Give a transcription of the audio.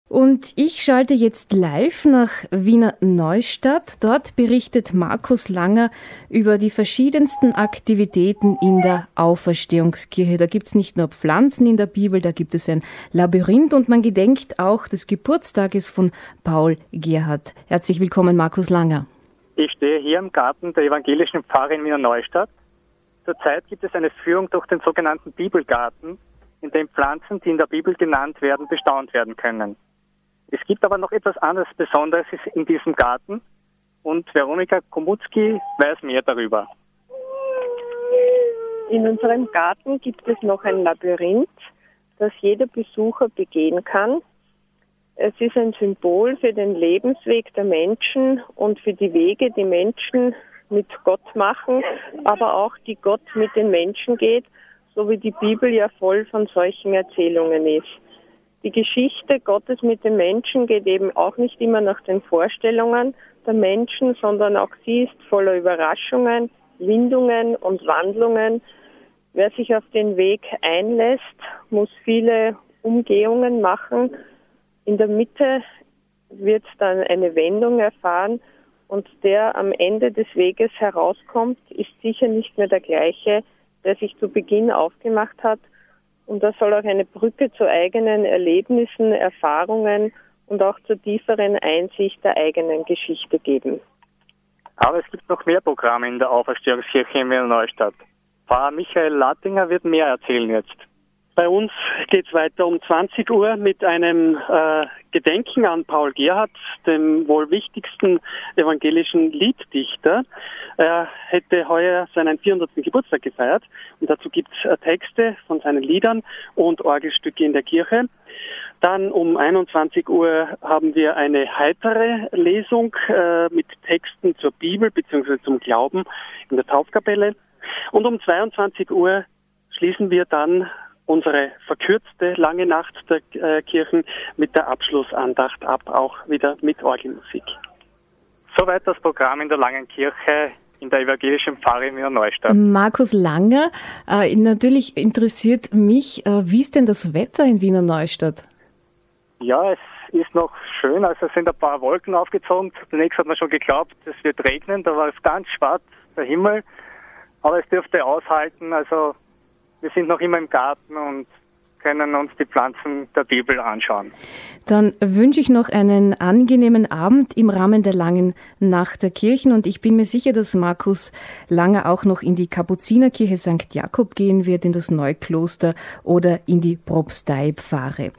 Und ich schalte jetzt live nach Wiener Neustadt. Dort berichtet Markus Langer über die verschiedensten Aktivitäten in der Auferstehungskirche. Da gibt es nicht nur Pflanzen in der Bibel, da gibt es ein Labyrinth und man gedenkt auch des Geburtstages von Paul Gerhardt. Herzlich willkommen, Markus Langer. Ich stehe hier im Garten der evangelischen Pfarre in Wiener Neustadt. Zurzeit gibt es eine Führung durch den sogenannten Bibelgarten, in dem Pflanzen, die in der Bibel genannt werden, bestaunt werden können. Es gibt aber noch etwas anderes Besonderes in diesem Garten und Veronika Komutzki weiß mehr darüber. In unserem Garten gibt es noch ein Labyrinth, das jeder Besucher begehen kann. Es ist ein Symbol für den Lebensweg der Menschen und für die Wege, die Menschen mit Gott machen, aber auch die Gott mit den Menschen geht, so wie die Bibel ja voll von solchen Erzählungen ist. Die Geschichte Gottes mit den Menschen geht eben auch nicht immer nach den Vorstellungen der Menschen, sondern auch sie ist voller Überraschungen, Windungen und Wandlungen. Wer sich auf den Weg einlässt, muss viele Umgehungen machen. In der Mitte wird dann eine Wendung erfahren und der am Ende des Weges herauskommt, ist sicher nicht mehr der gleiche, der sich zu Beginn aufgemacht hat. Und das soll auch eine Brücke zu eigenen Erlebnissen, Erfahrungen und auch zur tieferen Einsicht der eigenen Geschichte geben. Aber es gibt noch mehr Programme in der Auferstehungskirche in Wiener Neustadt. Pfarrer Michael Lattinger wird mehr erzählen jetzt. Bei uns geht es weiter um 20 Uhr mit einem Gedenken an Paul Gerhardt, dem wohl wichtigsten evangelischen Lieddichter. Er hätte heuer seinen 400. Geburtstag gefeiert und dazu gibt es Texte von seinen Liedern und Orgelstücke in der Kirche. Dann um 21 Uhr haben wir eine heitere Lesung mit Texten zur Bibel bzw. zum Glauben in der Taufkapelle. Und um 22 Uhr schließen wir dann unsere verkürzte lange Nacht der Kirchen mit der Abschlussandacht ab, auch wieder mit Orgelmusik. Soweit das Programm in der Langen Kirche in der evangelischen Pfarre in Wiener Neustadt. Markus Langer, natürlich interessiert mich, wie ist denn das Wetter in Wiener Neustadt? Ja, es ist noch schön, also es sind ein paar Wolken aufgezogen. Zunächst hat man schon geglaubt, es wird regnen, da war es ganz schwarz, der Himmel, aber es dürfte aushalten, also wir sind noch immer im Garten und können uns die Pflanzen der Bibel anschauen. Dann wünsche ich noch einen angenehmen Abend im Rahmen der Langen Nacht der Kirchen und ich bin mir sicher, dass Markus Langer auch noch in die Kapuzinerkirche St. Jakob gehen wird, in das Neukloster oder in die Propsteipfarre.